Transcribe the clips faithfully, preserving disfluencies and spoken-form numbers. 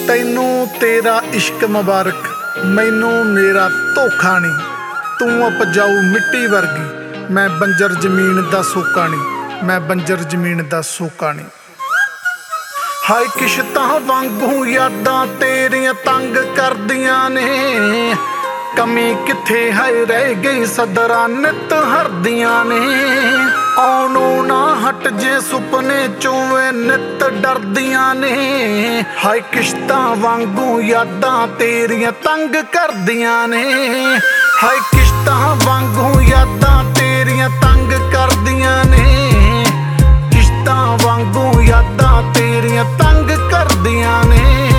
तैनू तेरा इश्क मुबारक, मैनू मेरा धोखा नहीं। तू उपजाऊ मिट्टी वर्गी, मैं बंजर जमीन दा सोका नहीं, मैं बंजर जमीन दा सोका नहीं। हाय किश्तां वांगू यादां तेरियां तंग करदियां ने, कमी किथे है रह गई सदरा नित हरदियां ने। आउणों ना हट जे सुपने चोवे नित डरदियां ने। हाय किश्तां वांगू यादां तेरियां तंग करदियां ने, हाय किश्तां वांगू यादां तेरियां तंग करदियां ने। किश्तां वांगू यादां तेरियां तंग करदियां ने।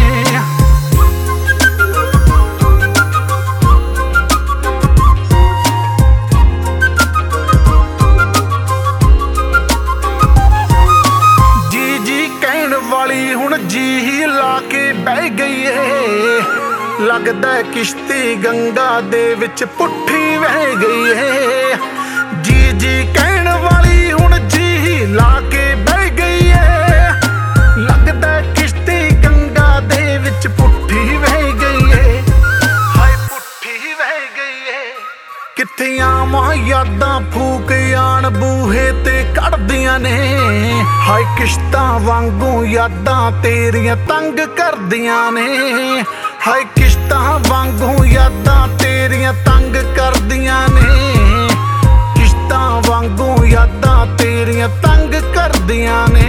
हुण जी ही ला के बह गई है, लगदा किश्ती गंगा दे विच पुट्ठी बह गई है। जी जी कहण वाली हुण जी ही ला के बह गई है, लगदा किश्ती गंगा दे विच पुट्ठी बह गई है। हाय पुट्ठी बह गई है। किथे आवां यादां फूक आण बूहे ते कढ़दियां ने। हाय किश्तां वांगू यादां तेरियां तंग करदियां ने। हाय किश्तां वांगू यादां तेरियां तंग करदियां ने। किश्तां वांगू यादां तेरियां तंग करदियां ने।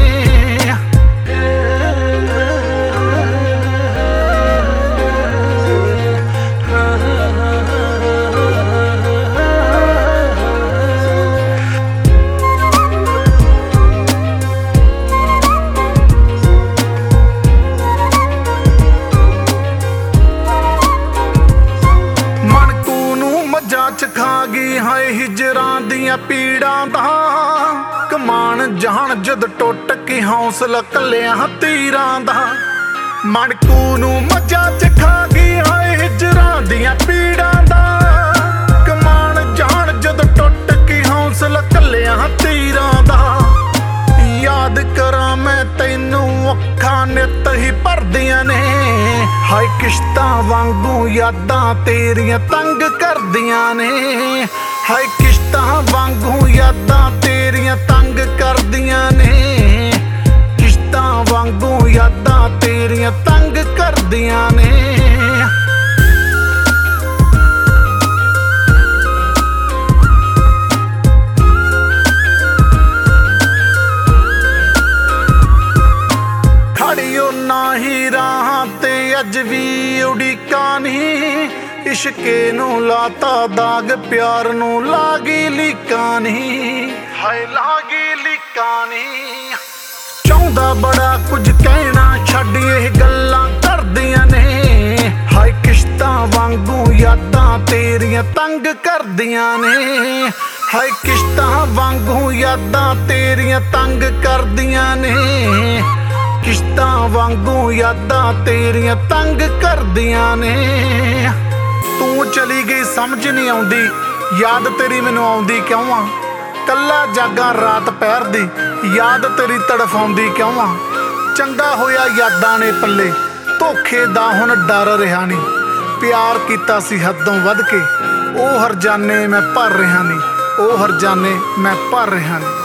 खा गई हाय हिजरां दियां पीड़ां दा कमान जान जद टुट के हौसला कलिया तीरां दा। मणकू नू मजा च खा गई हाय हिजरां दियां पीड़ां दा कमान जान जद टुट के हौसला कलिया तीरां दा। याद करा मैं तैनू अखां नित ही भरदियां ने। हाय किश्तां वांगू यादां तेरियां तंग करदियां ने। हाय किश्तां वांगू यादां तेरियां तंग करदियां ने। किश्तां वांगू यादां तेरियां तंग करदियां ने। खड़ियो ना ही राह ते अज भी उड़ीका नहीं, इश्के नू लाता दाग प्यार नू लागी लीका नहीं। हाय लागी लीका नहीं। चाहुंदा बड़ा कुछ कहना छड्ड ये गल्लां करदियां ने। हाय किश्तां वांगू यादां तेरियां तंग करदियां ने। हाय किश्तां वांगू यादां तेरियां तंग करदियां ने। किश्तां वांगू यादां तेरियां तंग करदियां ने। तू चली गई समझ नहीं आउंदी, याद तेरी मैनू आउंदी क्यों आ। कल्ला जागा रात पहर दी, याद तेरी तड़फाउंदी क्यों आ। चंगा होया यादां ने पल्ले, धोखे दा हुण डर रहा नहीं। प्यार कीता सी हदों वध के, ओ हरजाने मैं भर रहा नहीं, ओ हरजाने मैं भर रहा नहीं।